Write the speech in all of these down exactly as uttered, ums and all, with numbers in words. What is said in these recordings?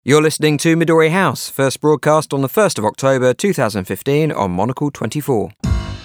You're listening to Midori House, first broadcast on the first of October two thousand fifteen on Monocle twenty-four.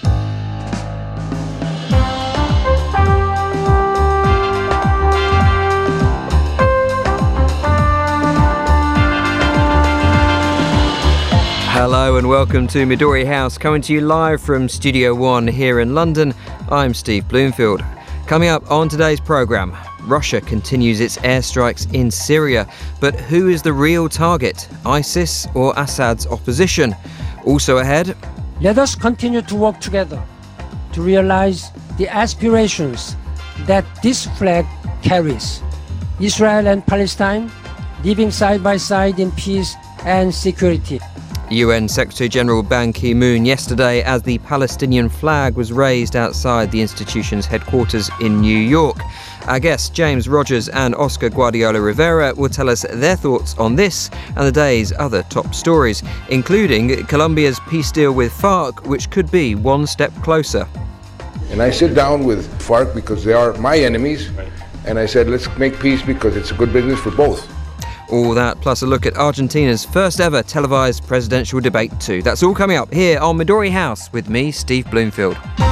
Hello and welcome to Midori House, coming to you live from Studio One here in London. I'm Steve Bloomfield. Coming up on today's programme, Russia continues its airstrikes in Syria, but who is the real target, ISIS or Assad's opposition? Also ahead, let us continue to work together to realise the aspirations that this flag carries. Israel and Palestine living side by side in peace and security. U N Secretary-General Ban Ki-moon yesterday as the Palestinian flag was raised outside the institution's headquarters in New York. Our guests James Rogers and Oscar Guardiola Rivera will tell us their thoughts on this and the day's other top stories, including Colombia's peace deal with FARC, which could be one step closer. And I sit down with FARC because they are my enemies, and I said, let's make peace because it's a good business for both. All that, plus a look at Argentina's first ever televised presidential debate too. That's all coming up here on Midori House with me, Steve Bloomfield.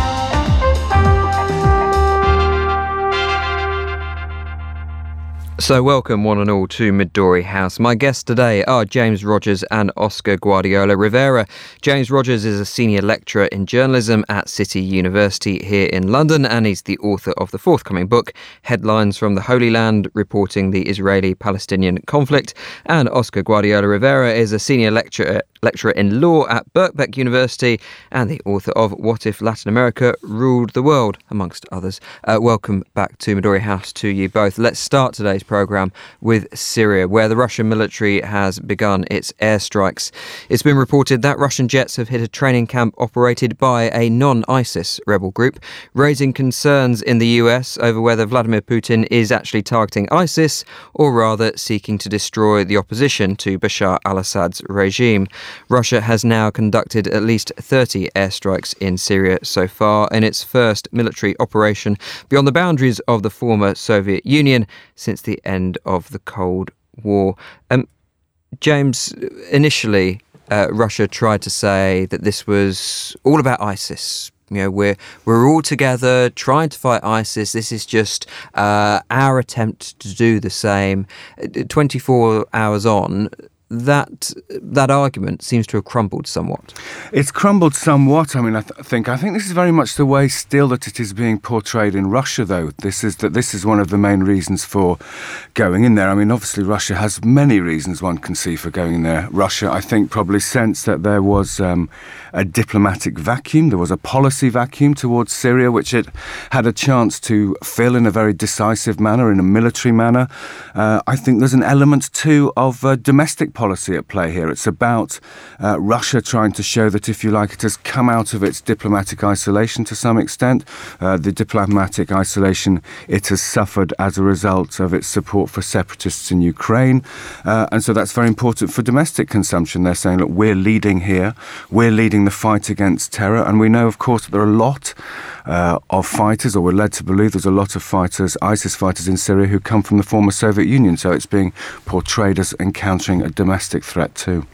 So welcome one and all to Midori House. My guests today are James Rogers and Oscar Guardiola Rivera. James Rogers is a senior lecturer in journalism at City University here in London, and he's the author of the forthcoming book, Headlines from the Holy Land, reporting the Israeli-Palestinian conflict. And Oscar Guardiola Rivera is a senior lecturer lecturer in law at Birkbeck University and the author of What If Latin America Ruled the World, amongst others. Uh, welcome back to Midori House to you both. Let's start today's programme with Syria, where the Russian military has begun its airstrikes. It's been reported that Russian jets have hit a training camp operated by a non-ISIS rebel group, raising concerns in the U S over whether Vladimir Putin is actually targeting ISIS or rather seeking to destroy the opposition to Bashar al-Assad's regime. Russia has now conducted at least thirty airstrikes in Syria so far in its first military operation beyond the boundaries of the former Soviet Union since the end of the Cold War. Um, James, initially, uh, Russia tried to say that this was all about ISIS. You know, we're we're all together trying to fight ISIS. This is just uh, our attempt to do the same. twenty-four hours on, that that argument seems to have crumbled somewhat. It's crumbled somewhat. I mean, I th- think I think this is very much the way still that it is being portrayed in Russia, though. This is that this is one of the main reasons for going in there. I mean, obviously, Russia has many reasons one can see for going in there. Russia, I think, probably sensed that there was um, a diplomatic vacuum. There was a policy vacuum towards Syria, which it had a chance to fill in a very decisive manner, in a military manner. Uh, I think there's an element, too, of uh, domestic policy at play here. It's about uh, Russia trying to show that, if you like, it has come out of its diplomatic isolation to some extent. Uh, the diplomatic isolation it has suffered as a result of its support for separatists in Ukraine. Uh, and so that's very important for domestic consumption. They're saying, look, we're leading here. We're leading the fight against terror. And we know, of course, that there are a lot uh, of fighters, or we're led to believe there's a lot of fighters, ISIS fighters in Syria, who come from the former Soviet Union. So it's being portrayed as encountering a domestic threat too.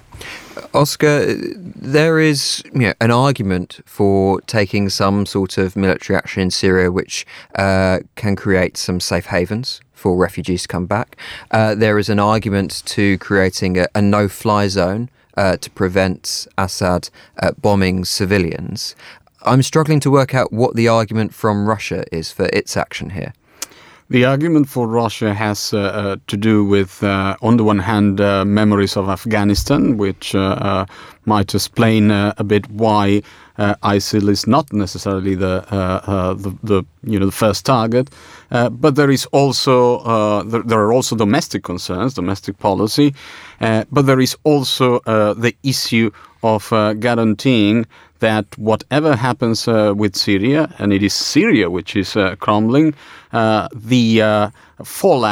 Oscar, there is you know, an argument for taking some sort of military action in Syria which uh, can create some safe havens for refugees to come back. Uh, there is an argument to creating a, a no-fly zone uh, to prevent Assad uh, bombing civilians. I'm struggling to work out what the argument from Russia is for its action here. The argument for Russia has uh, uh, to do with, uh, on the one hand, uh, memories of Afghanistan, which uh, uh, might explain uh, a bit why uh, ISIL is not necessarily the, uh, uh, the, the you know the first target. Uh, but there is also uh, there, there are also domestic concerns, domestic policy. Uh, but there is also uh, the issue of uh, guaranteeing that whatever happens uh, with Syria, and it is Syria which is uh, crumbling, uh, the uh, fallout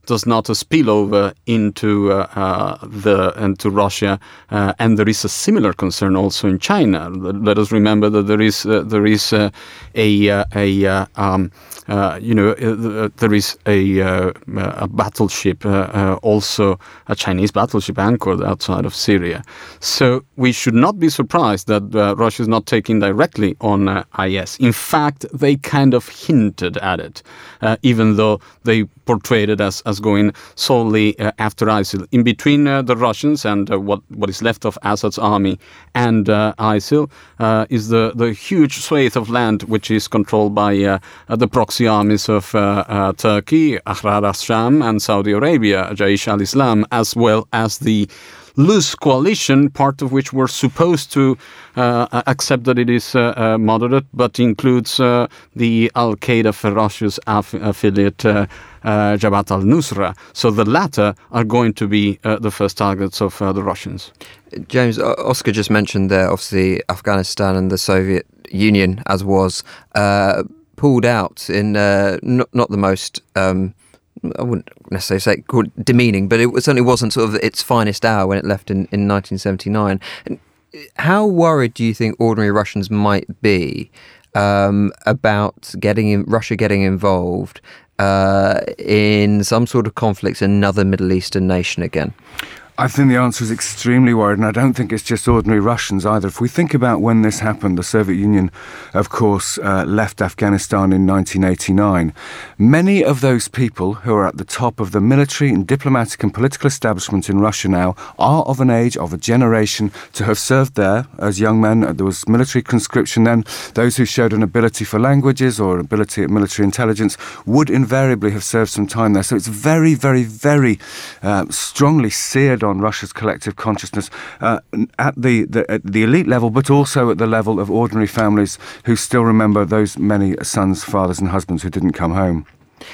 does not uh, spill over into uh, uh, the into Russia, uh, and there is a similar concern also in China. Let us remember that there is uh, there is uh, a uh, a uh, um, uh, you know uh, there is a uh, a battleship uh, uh, also a Chinese battleship anchored outside of Syria. So we should not be surprised that uh, Russia is not taking directly on uh, I S. In fact, they kind of hinted at it, uh, even though they portrayed it as, as going solely uh, after ISIL. In between uh, the Russians and uh, what, what is left of Assad's army and uh, ISIL uh, is the, the huge swathe of land which is controlled by uh, uh, the proxy armies of uh, uh, Turkey, Ahrar al-Sham, and Saudi Arabia, Jaish al-Islam, as well as the loose coalition, part of which were supposed to uh, accept that it is uh, uh, moderate, but includes uh, the Al-Qaeda ferocious aff- affiliate uh, uh, Jabhat al-Nusra. So the latter are going to be uh, the first targets of uh, the Russians. James, Oscar just mentioned there, obviously, Afghanistan and the Soviet Union, as was, uh, pulled out in uh, not, not the most... Um, I wouldn't necessarily say called demeaning, but it certainly wasn't sort of its finest hour when it left in, in nineteen seventy-nine. And how worried do you think ordinary Russians might be um, about getting in, Russia getting involved uh, in some sort of conflict in another Middle Eastern nation again? I think the answer is extremely worried, and I don't think it's just ordinary Russians either. If we think about when this happened, the Soviet Union, of course, uh, left Afghanistan in nineteen eighty-nine. Many of those people who are at the top of the military and diplomatic and political establishment in Russia now are of an age, of a generation, to have served there as young men. There was military conscription then. Those who showed an ability for languages or ability at military intelligence would invariably have served some time there. So it's very, very, very uh, strongly seared on Russia's collective consciousness uh, at the, the at the elite level, but also at the level of ordinary families who still remember those many sons, fathers and husbands who didn't come home.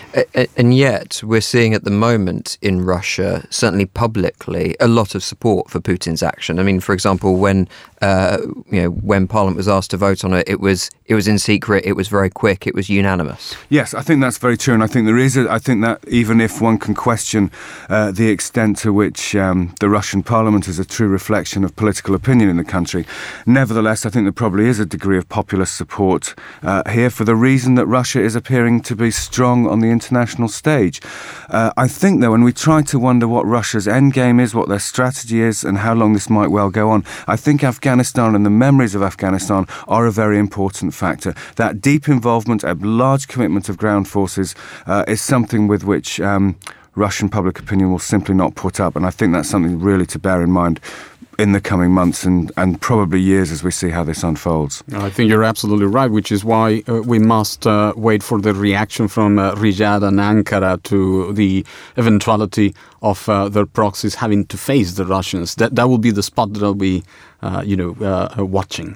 And yet we're seeing at the moment in Russia, certainly publicly, a lot of support for Putin's action. I mean, for example, when uh, you know when Parliament was asked to vote on it, it was it was in secret, it was very quick, it was unanimous. Yes, I think that's very true, and I think there is. A, I think that even if one can question uh, the extent to which um, the Russian Parliament is a true reflection of political opinion in the country, nevertheless, I think there probably is a degree of populist support uh, here for the reason that Russia is appearing to be strong on the international stage. Uh, I think, though, when we try to wonder what Russia's endgame is, what their strategy is, and how long this might well go on, I think Afghanistan and the memories of Afghanistan are a very important factor. That deep involvement, a large commitment of ground forces, uh, is something with which um, Russian public opinion will simply not put up, and I think that's something really to bear in mind in the coming months and, and probably years as we see how this unfolds. I think you're absolutely right, which is why uh, we must uh, wait for the reaction from uh, Riyadh and Ankara to the eventuality of uh, their proxies having to face the Russians. That that will be the spot that I'll be, uh, you know, uh, watching.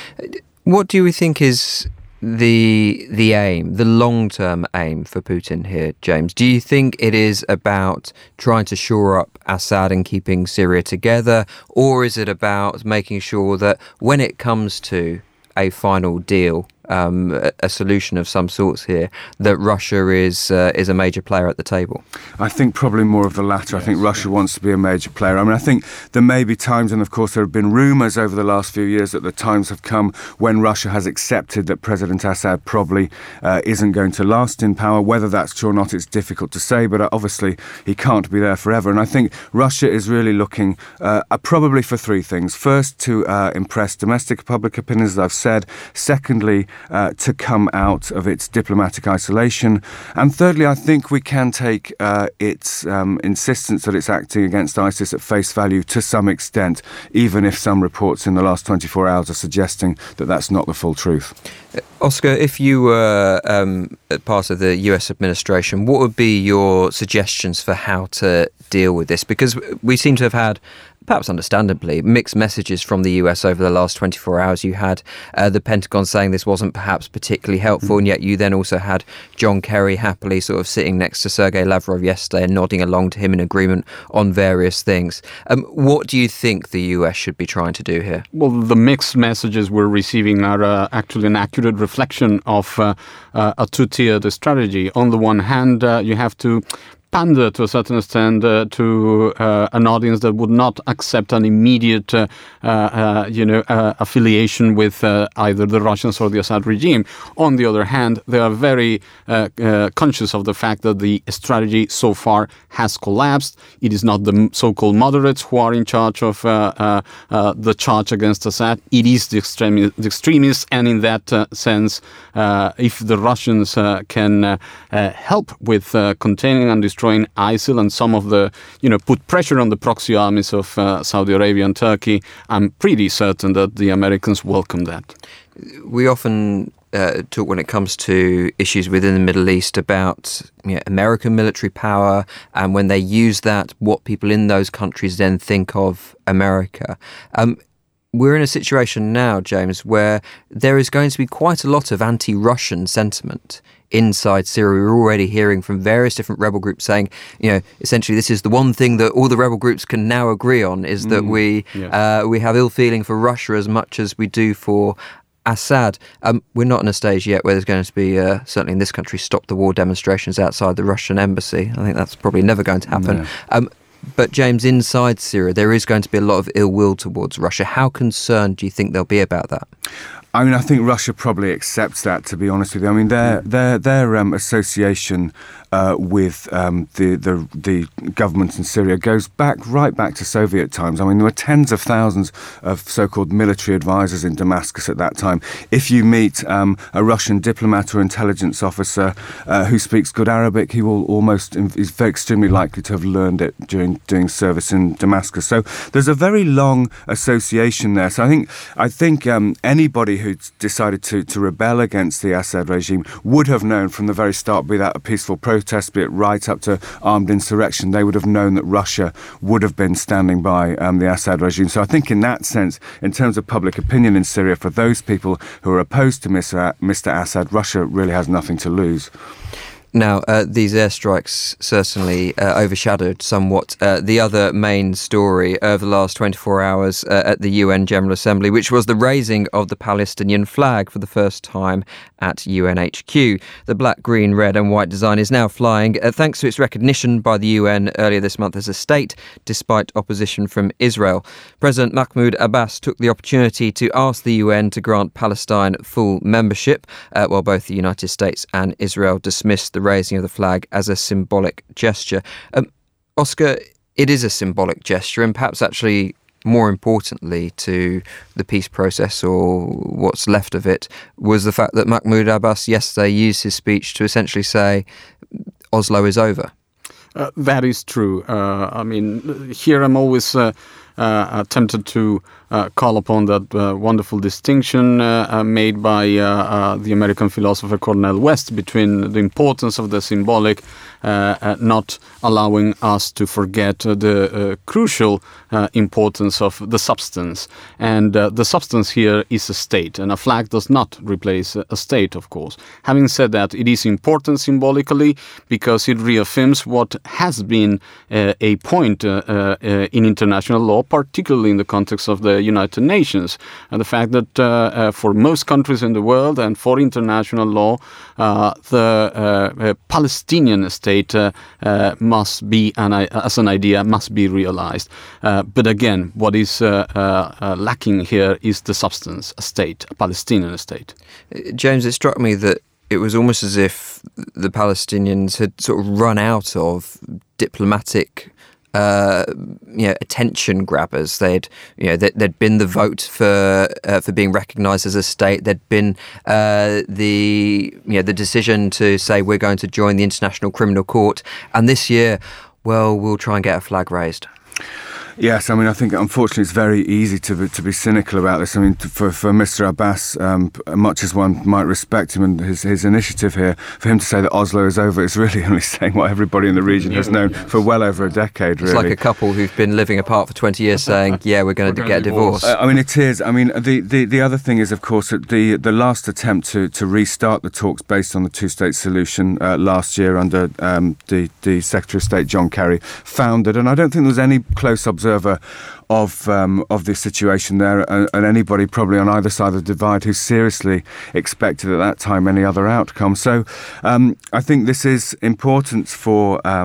What do you think is the the aim, the long-term aim for Putin here, James? Do you think it is about trying to shore up Assad and keeping Syria together, or is it about making sure that when it comes to a final deal, um, a, a solution of some sorts here, that Russia is uh, is a major player at the table? I think probably more of the latter. Yes, I think Russia yeah. wants to be a major player. I mean, I think there may be times, and of course there have been rumours over the last few years that the times have come when Russia has accepted that President Assad probably uh, isn't going to last in power. Whether that's true or not, it's difficult to say, but obviously he can't be there forever. And I think Russia is really looking uh, probably for three things. First, to uh, impress domestic public opinion, as I've said. Secondly, uh, to come out of its diplomatic isolation. And thirdly, I think we can take uh, its um, insistence that it's acting against ISIS at face value to some extent, even if some reports in the last twenty-four hours are suggesting that that's not the full truth. Oscar, if you were um, part of the U S administration, what would be your suggestions for how to deal with this? Because we seem to have had, perhaps understandably, mixed messages from the U S over the last twenty-four hours. You had uh, the Pentagon saying this wasn't perhaps particularly helpful, and yet you then also had John Kerry happily sort of sitting next to Sergei Lavrov yesterday and nodding along to him in agreement on various things. Um, what do you think the U S should be trying to do here? Well, the mixed messages we're receiving are uh, actually an accurate reflection of uh, uh, a two-tiered strategy. On the one hand, uh, you have to pander to a certain extent uh, to uh, an audience that would not accept an immediate, uh, uh, you know, uh, affiliation with uh, either the Russians or the Assad regime. On the other hand, they are very uh, uh, conscious of the fact that the strategy so far has collapsed. It is not the so-called moderates who are in charge of uh, uh, uh, the charge against Assad. It is the, extremi- the extremists, and in that uh, sense, uh, if the Russians uh, can uh, uh, help with uh, containing and destroying ISIL and some of the, you know, put pressure on the proxy armies of uh, Saudi Arabia and Turkey, I'm pretty certain that the Americans welcome that. We often uh, talk when it comes to issues within the Middle East about, you know, American military power, and when they use that, what people in those countries then think of America. Um, We're in a situation now, James, where there is going to be quite a lot of anti-Russian sentiment inside Syria. We're already hearing from various different rebel groups saying, you know, essentially this is the one thing that all the rebel groups can now agree on, is that mm, we yes. uh, we have ill feeling for Russia as much as we do for Assad. Um, we're not in a stage yet where there's going to be, uh, certainly in this country, stop the war demonstrations outside the Russian embassy. I think that's probably never going to happen. No. Um, But James, inside Syria, there is going to be a lot of ill will towards Russia. How concerned do you think they'll be about that? I mean, I think Russia probably accepts that, to be honest with you. I mean, their their their um, association uh, with um, the, the the government in Syria goes back right back to Soviet times. I mean, there were tens of thousands of so-called military advisors in Damascus at that time. If you meet um, a Russian diplomat or intelligence officer uh, who speaks good Arabic, he will almost is very extremely likely to have learned it during doing service in Damascus. So there's a very long association there. So I think I think um, anybody who decided to, to rebel against the Assad regime would have known from the very start, be that a peaceful protest, be it right up to armed insurrection, they would have known that Russia would have been standing by um, the Assad regime. So I think in that sense, in terms of public opinion in Syria, for those people who are opposed to Mister Assad, Russia really has nothing to lose. Now, uh, these airstrikes certainly uh, overshadowed somewhat uh, the other main story over the last twenty-four hours uh, at the U N General Assembly, which was the raising of the Palestinian flag for the first time at U N H Q. The black, green, red and white design is now flying uh, thanks to its recognition by the U N earlier this month as a state, despite opposition from Israel. President Mahmoud Abbas took the opportunity to ask the U N to grant Palestine full membership, uh, while both the United States and Israel dismissed the raising of the flag as a symbolic gesture. Um, Oscar, it is a symbolic gesture, and perhaps actually more importantly to the peace process, or what's left of it, was the fact that Mahmoud Abbas yesterday used his speech to essentially say Oslo is over. Uh, that is true. Uh, I mean, here I'm always uh, uh, tempted to uh, call upon that uh, wonderful distinction uh, uh, made by uh, uh, the American philosopher Cornel West between the importance of the symbolic, uh, uh, not allowing us to forget uh, the uh, crucial uh, importance of the substance. And uh, the substance here is a state, and a flag does not replace a state, of course. Having said that, it is important symbolically because it reaffirms what has been uh, a point uh, uh, in international law, particularly in the context of the United Nations, and the fact that uh, uh, for most countries in the world and for international law, uh, the uh, uh, Palestinian state uh, uh, must be, an, as an idea, must be realized. Uh, but again, what is uh, uh, uh, lacking here is the substance, a state, a Palestinian state. James, it struck me that it was almost as if the Palestinians had sort of run out of diplomatic Uh, you know, attention grabbers. They'd, you know, there'd been the vote for uh, for being recognised as a state. There'd been uh, the, you know, the decision to say we're going to join the International Criminal Court, and this year, well, we'll try and get a flag raised. Yes, I mean, I think unfortunately it's very easy to be, to be cynical about this. I mean, for for Mister Abbas, um, much as one might respect him and his, his initiative here, for him to say that Oslo is over is really only saying what everybody in the region has known for well over a decade, really. It's like a couple who've been living apart for twenty years saying, yeah, we're going to get a divorce. Uh, I mean, it is. I mean, the, the, the other thing is, of course, that the, the last attempt to, to restart the talks based on the two-state solution uh, last year under um, the, the Secretary of State, John Kerry, foundered, and I don't think there was any close observer of um, of this situation there, and, and anybody probably on either side of the divide who seriously expected at that time any other outcome. So um, I think this is important for um,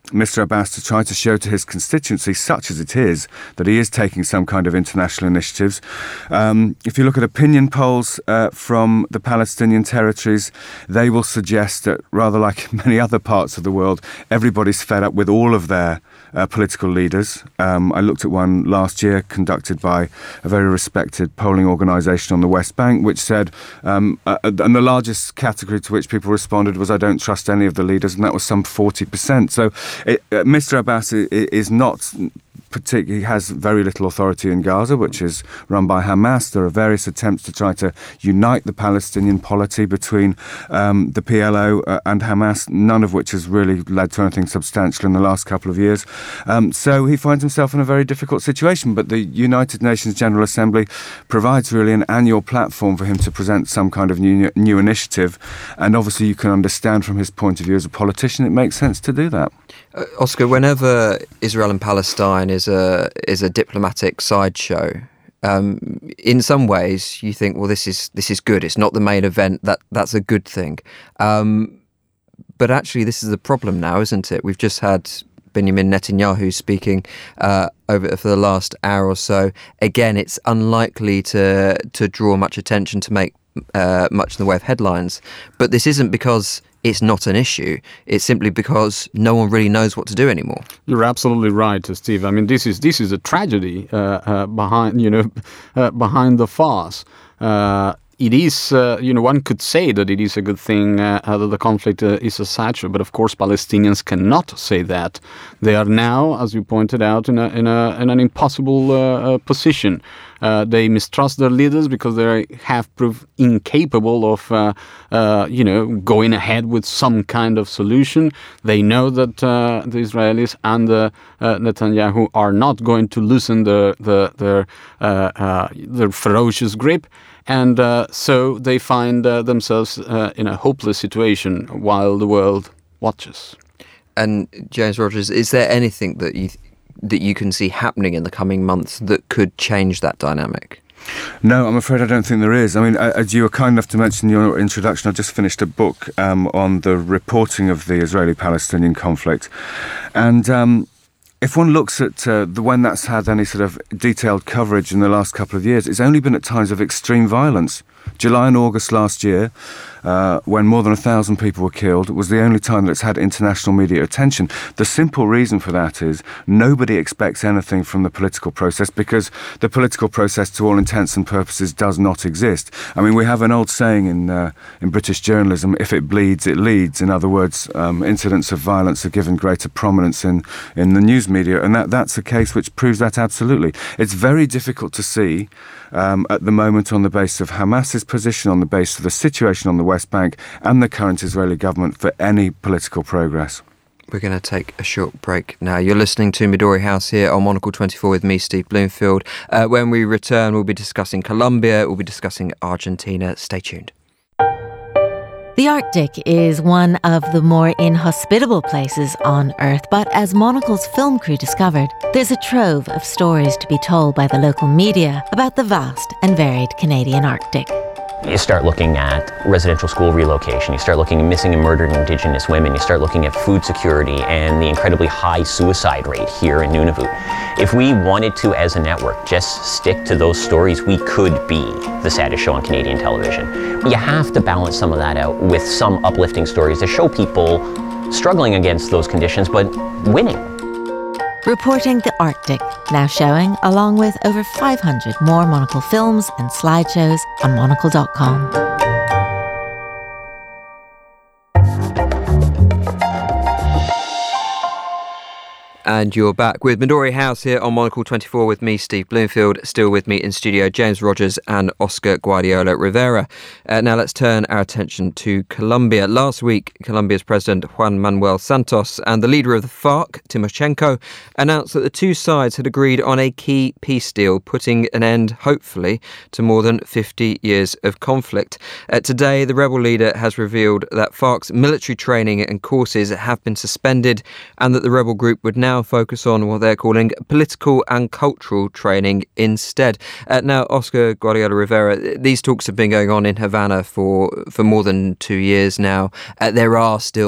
Mister Abbas to try to show to his constituency, such as it is, that he is taking some kind of international initiatives. Um, if you look at opinion polls uh, from the Palestinian territories, they will suggest that, rather like many other parts of the world, everybody's fed up with all of their uh, political leaders. Um, I looked at one last year conducted by a very respected polling organisation on the West Bank, which said, um, uh, and the largest category to which people responded was, I don't trust any of the leaders, and that was some forty percent. So it, uh, Mister Abbas is not particularly, he has very little authority in Gaza, which is run by Hamas. There are various attempts to try to unite the Palestinian polity between um, the P L O uh, and Hamas, none of which has really led to anything substantial in the last couple of years. Um, so he finds himself in a very difficult situation, but the United Nations General Assembly provides really an annual platform for him to present some kind of new, new initiative, and obviously you can understand from his point of view as a politician it makes sense to do that. Uh, Oscar, whenever Israel and Palestine is a is a diplomatic sideshow, um, in some ways you think, well, this is this is good. It's not the main event. That that's a good thing. Um, but actually, this is the problem now, isn't it? We've just had Benjamin Netanyahu speaking uh, over for the last hour or so. Again, it's unlikely to to draw much attention, to make uh, much in the way of headlines. But this isn't because it's not an issue. It's simply because no one really knows what to do anymore. You're absolutely right, Steve. I mean, this is this is a tragedy uh, uh, behind you know uh, behind the farce. Uh, It is, uh, you know, one could say that it is a good thing uh, that the conflict uh, is a such, but of course Palestinians cannot say that. They are now, as you pointed out, in a in a in an impossible uh, uh, position. Uh, they mistrust their leaders because they have proved incapable of, uh, uh, you know, going ahead with some kind of solution. They know that uh, the Israelis and the, uh, Netanyahu are not going to loosen the, the, their uh, uh, their ferocious grip. And uh, so they find uh, themselves uh, in a hopeless situation while the world watches. And James Rogers, is there anything that you that you can see happening in the coming months that could change that dynamic? No, I'm afraid I don't think there is. I mean, as you were kind enough to mention in your introduction, I just finished a book um, on the reporting of the Israeli-Palestinian conflict. And um, if one looks at uh, the when that's had any sort of detailed coverage in the last couple of years, it's only been at times of extreme violence. July and August last year, uh, when more than a thousand people were killed, was the only time that it's had international media attention. The simple reason for that is nobody expects anything from the political process, because the political process, to all intents and purposes, does not exist. I mean, we have an old saying in uh, in British journalism: if it bleeds, it leads. In other words, um, incidents of violence are given greater prominence in, in the news media, and that, that's a case which proves that absolutely. It's very difficult to see um, at the moment, on the basis of Hamas's position, on the basis of the situation on the West Bank and the current Israeli government, for any political progress. We're going to take a short break now. You're listening to Midori House here on Monocle twenty-four with me, Steve Bloomfield. Uh, when we return, we'll be discussing Colombia, we'll be discussing Argentina. Stay tuned. The Arctic is one of the more inhospitable places on Earth, but as Monocle's film crew discovered, there's a trove of stories to be told by the local media about the vast and varied Canadian Arctic. You start looking at residential school relocation, you start looking at missing and murdered Indigenous women, you start looking at food security and the incredibly high suicide rate here in Nunavut. If we wanted to, as a network, just stick to those stories, we could be the saddest show on Canadian television. You have to balance some of that out with some uplifting stories to show people struggling against those conditions, but winning. Reporting the Arctic, now showing along with over five hundred more Monocle films and slideshows on monocle dot com. And you're back with Midori House here on Monocle twenty-four with me, Steve Bloomfield. Still with me in studio, James Rogers and Oscar Guardiola Rivera. Uh, now let's turn our attention to Colombia. Last week, Colombia's President Juan Manuel Santos and the leader of the FARC, Timoshenko, announced that the two sides had agreed on a key peace deal, putting an end, hopefully, to more than fifty years of conflict. Uh, today, the rebel leader has revealed that FARC's military training and courses have been suspended, and that the rebel group would now focus on what they're calling political and cultural training instead. Uh, now, Oscar Guardiola Rivera, these talks have been going on in Havana for, for more than two years now. Uh, there are still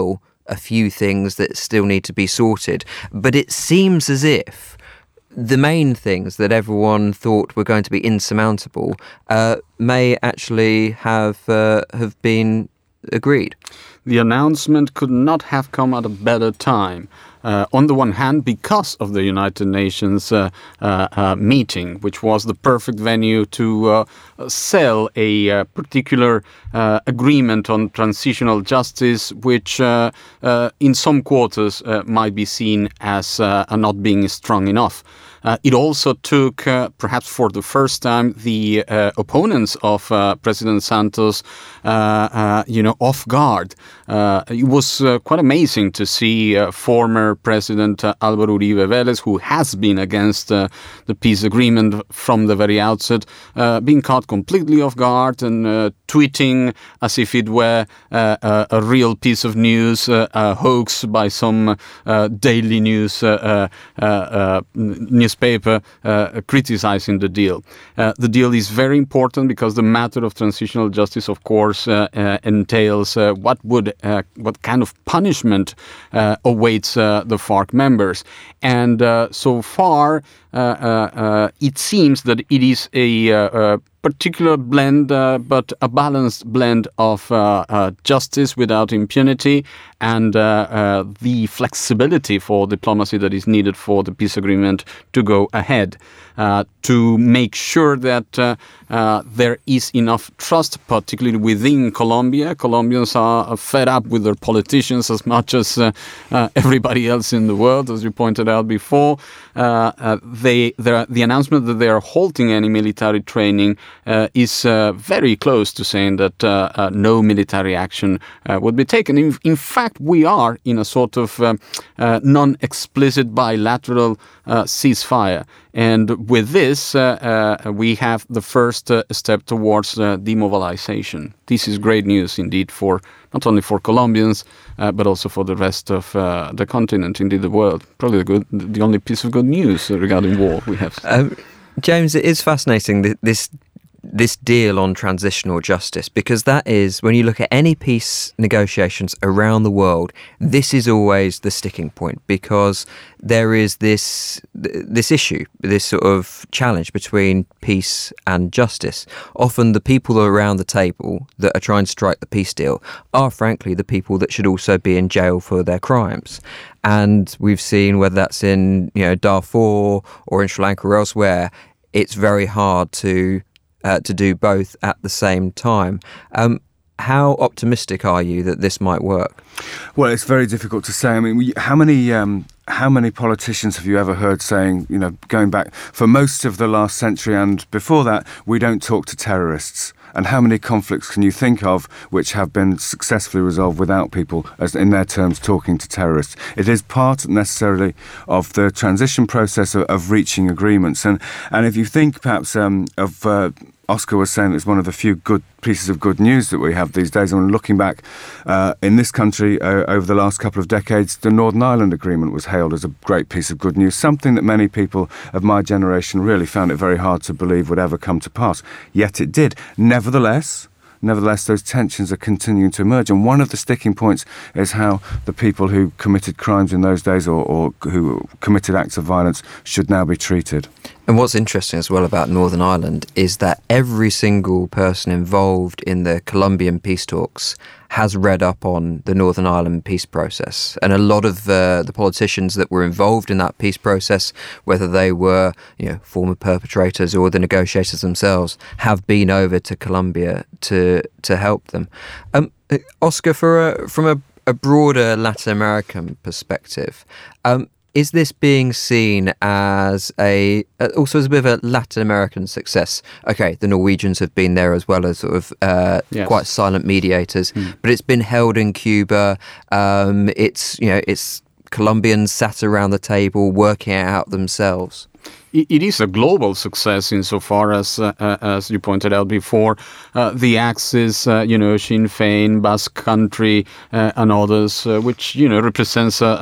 a few things that still need to be sorted. But it seems as if the main things that everyone thought were going to be insurmountable uh, may actually have uh, have been agreed. The announcement could not have come at a better time. Uh, on the one hand, because of the United Nations uh, uh, uh, meeting, which was the perfect venue to uh, sell a uh, particular uh, agreement on transitional justice, which uh, uh, in some quarters uh, might be seen as uh, not being strong enough. Uh, it also took, uh, perhaps for the first time, the uh, opponents of uh, President Santos, uh, uh, you know, off guard. Uh, it was uh, quite amazing to see uh, former President uh, Álvaro Uribe Vélez, who has been against uh, the peace agreement from the very outset, uh, being caught completely off guard and uh, tweeting as if it were uh, a, a real piece of news, uh, a hoax by some uh, daily news uh, uh, uh, news. Paper uh, criticizing the deal. Uh, the deal is very important because the matter of transitional justice, of course, uh, uh, entails uh, what would, uh, what kind of punishment uh, awaits uh, the FARC members. And uh, so far, uh, uh, uh, it seems that it is a uh, uh, particular blend, uh, but a balanced blend of uh, uh, justice without impunity and uh, uh, the flexibility for diplomacy that is needed for the peace agreement to go ahead. Uh, to make sure that uh, uh, there is enough trust, particularly within Colombia. Colombians are fed up with their politicians as much as uh, uh, everybody else in the world, as you pointed out before. Uh, uh, they, the announcement that they are halting any military training uh, is uh, very close to saying that uh, uh, no military action uh, would be taken. In, in fact, we are in a sort of uh, uh, non-explicit bilateral uh, ceasefire. And with this, uh, uh, we have the first uh, step towards uh, demobilization. This is great news indeed for not only for Colombians, uh, but also for the rest of uh, the continent, indeed the world. Probably the, good, the only piece of good news regarding war we have. Um, James, it is fascinating, this this deal on transitional justice, because that is, when you look at any peace negotiations around the world, this is always the sticking point, because there is this this issue, this sort of challenge between peace and justice. Often the people around the table that are trying to strike the peace deal are frankly the people that should also be in jail for their crimes. And we've seen, whether that's in, you know, Darfur or in Sri Lanka or elsewhere, it's very hard to Uh, to do both at the same time. Um, how optimistic are you that this might work? Well, it's very difficult to say. I mean, we, how many um, how many politicians have you ever heard saying, you know, going back for most of the last century and before that, we don't talk to terrorists? And how many conflicts can you think of which have been successfully resolved without people, as in their terms, talking to terrorists? It is part necessarily of the transition process of, of reaching agreements. And and if you think perhaps um, of uh, Oscar was saying it's one of the few good pieces of good news that we have these days. And looking back uh, in this country uh, over the last couple of decades, the Northern Ireland Agreement was hailed as a great piece of good news, something that many people of my generation really found it very hard to believe would ever come to pass. Yet it did. Nevertheless, Nevertheless, those tensions are continuing to emerge. And one of the sticking points is how the people who committed crimes in those days or, or who committed acts of violence should now be treated. And what's interesting as well about Northern Ireland is that every single person involved in the Colombian peace talks has read up on the Northern Ireland peace process. And a lot of uh, the politicians that were involved in that peace process, whether they were, you know, former perpetrators or the negotiators themselves, have been over to Colombia to to help them. Um, Oscar, for a, from a, a broader Latin American perspective, um, is this being seen as a also as a bit of a Latin American success? Okay, the Norwegians have been there as well as sort of uh, yes. quite silent mediators, mm. but it's been held in Cuba. Um, it's you know it's Colombians sat around the table working it out themselves. It is a global success insofar as, uh, as you pointed out before, uh, the Axis, uh, you know, Sinn Féin, Basque Country, uh, and others, uh, which, you know, represents a, a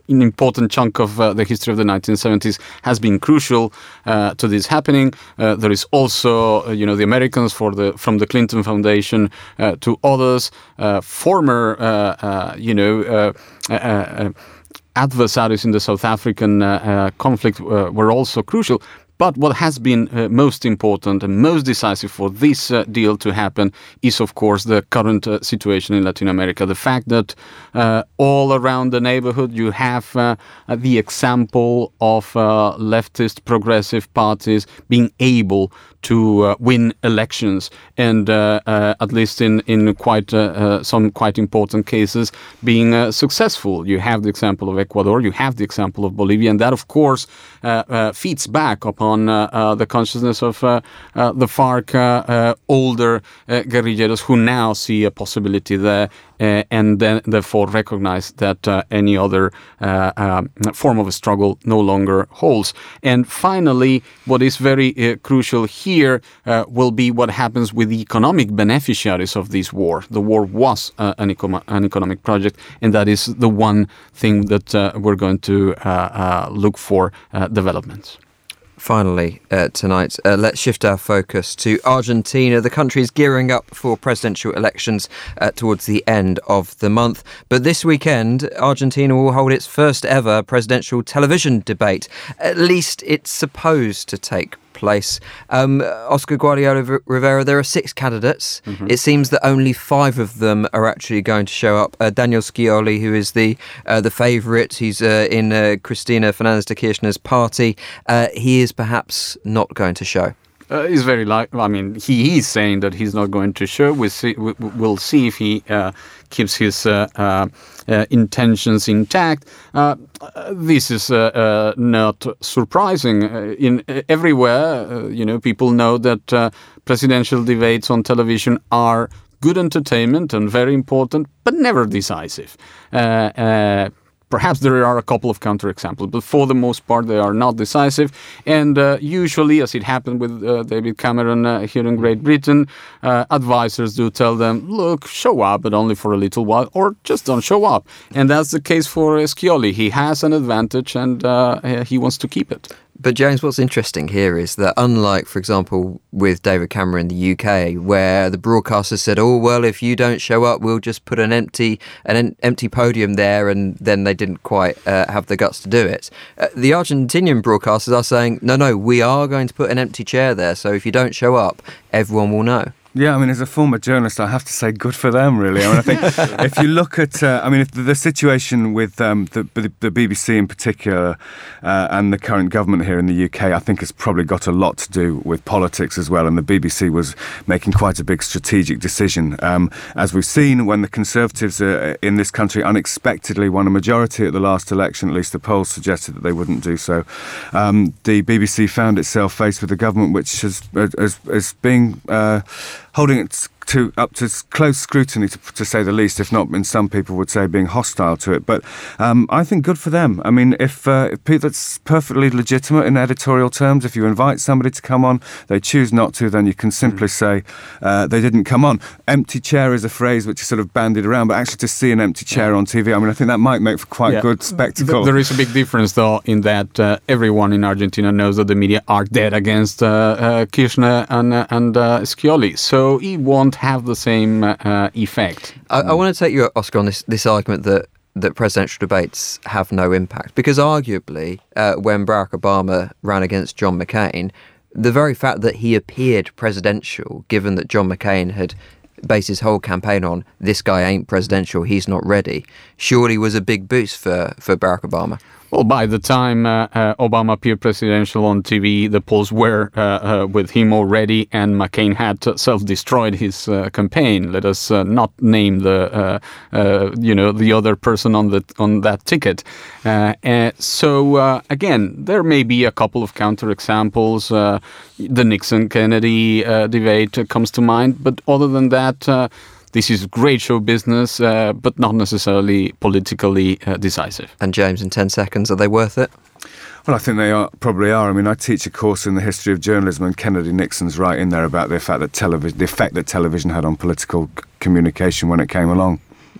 an important chunk of uh, the history of the nineteen seventies has been crucial uh, to this happening. Uh, there is also, uh, you know, the Americans for the from the Clinton Foundation uh, to others, uh, former, uh, uh, you know, uh, uh, uh, adversaries in the South African uh, uh, conflict uh, were also crucial. But what has been uh, most important and most decisive for this uh, deal to happen is, of course, the current uh, situation in Latin America. The fact that uh, all around the neighborhood you have uh, the example of uh, leftist progressive parties being able to uh, win elections, and uh, uh, at least in in quite uh, uh, some quite important cases being uh, successful. You have the example of Ecuador, you have the example of Bolivia, and that of course uh, uh, feeds back upon uh, uh, the consciousness of uh, uh, the FARC uh, uh, older uh, guerrilleros who now see a possibility there. Uh, and then therefore recognize that uh, any other uh, uh, form of a struggle no longer holds. And finally, what is very uh, crucial here uh, will be what happens with the economic beneficiaries of this war. The war was uh, an, eco- an economic project, and that is the one thing that uh, we're going to uh, uh, look for uh, developments. Finally, uh, tonight, uh, let's shift our focus to Argentina. The country is gearing up for presidential elections uh, towards the end of the month. But this weekend, Argentina will hold its first ever presidential television debate. At least it's supposed to take place. Um, Oscar Guardiola Rivera, there are six candidates. Mm-hmm. It seems that only five of them are actually going to show up. Uh, Daniel Scioli, who is the uh, the favourite, he's uh, in uh, Cristina Fernández de Kirchner's party. Uh, he is perhaps not going to show. Uh, he's very like. I mean, he is saying that he's not going to show. We'll see. We, we'll see if he uh, keeps his uh, uh, uh, intentions intact. Uh, this is uh, uh, not surprising. Uh, in uh, everywhere, uh, you know, people know that uh, presidential debates on television are good entertainment and very important, but never decisive. Uh, uh, Perhaps there are a couple of counterexamples, but for the most part, they are not decisive. And uh, usually, as it happened with uh, David Cameron uh, here in Great Britain, uh, advisors do tell them, look, show up, but only for a little while, or just don't show up. And that's the case for uh, Scioli. He has an advantage, and uh, he wants to keep it. But James, what's interesting here is that unlike, for example, with David Cameron in the U K, where the broadcasters said, oh, well, if you don't show up, we'll just put an empty an en- empty podium there, and then they didn't quite uh, have the guts to do it. Uh, the Argentinian broadcasters are saying, no, no, we are going to put an empty chair there, so if you don't show up, everyone will know. Yeah, I mean, as a former journalist, I have to say good for them, really. I mean, I think if you look at, uh, I mean, if the, the situation with um, the, the B B C in particular uh, and the current government here in the U K, I think has probably got a lot to do with politics as well. And the B B C was making quite a big strategic decision. Um, as we've seen, when the Conservatives uh, in this country unexpectedly won a majority at the last election, at least the polls suggested that they wouldn't do so, um, the B B C found itself faced with a government which has, has, has being... Uh, holding it to up to close scrutiny, to, to say the least, if not, in some people would say, being hostile to it. But um, I think good for them. I mean, if, uh, if that's perfectly legitimate in editorial terms, if you invite somebody to come on, they choose not to, then you can simply mm. say uh, they didn't come on. Empty chair is a phrase which is sort of bandied around, but actually to see an empty chair yeah. on T V, I mean, I think that might make for quite yeah. good spectacle. There is a big difference, though, in that uh, everyone in Argentina knows that the media are dead against uh, uh, Kirchner and, uh, and uh, Scioli, so he won't have the same uh, effect. I, I want to take you, Oscar, on this, this argument that, that presidential debates have no impact. Because arguably, uh, when Barack Obama ran against John McCain, the very fact that he appeared presidential, given that John McCain had based his whole campaign on this guy ain't presidential, he's not ready, surely was a big boost for, for Barack Obama. Well, by the time uh, uh, Obama appeared presidential on T V, the polls were uh, uh, with him already, and McCain had self-destroyed his uh, campaign. Let us uh, not name the, uh, uh, you know, the other person on the on that ticket. Uh, uh, so uh, again, there may be a couple of counterexamples. Uh, the Nixon-Kennedy uh, debate comes to mind, but other than that. Uh, This is great show business, uh, but not necessarily politically uh, decisive. And James, in ten seconds, are they worth it? Well, I think they are probably are. I mean, I teach a course in the history of journalism, and Kennedy Nixon's right in there about the fact that television, the effect that television had on political c- communication when it came along.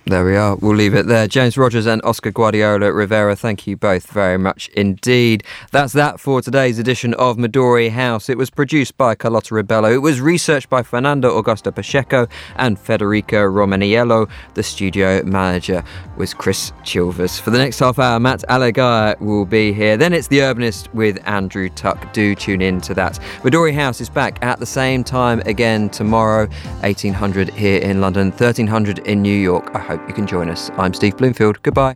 There we are. We'll leave it there. James Rogers and Oscar Guardiola Rivera, thank you both very much indeed. That's that for today's edition of Midori House. It was produced by Carlotta Ribello. It was researched by Fernando Augusto Pacheco and Federico Romaniello. The studio manager was Chris Chilvers. For the next half hour, Matt Allegaya will be here. Then it's The Urbanist with Andrew Tuck. Do tune in to that. Midori House is back at the same time again tomorrow, eighteen hundred here in London, thirteen hundred in New York. I hope you can join us. I'm Steve Bloomfield. Goodbye.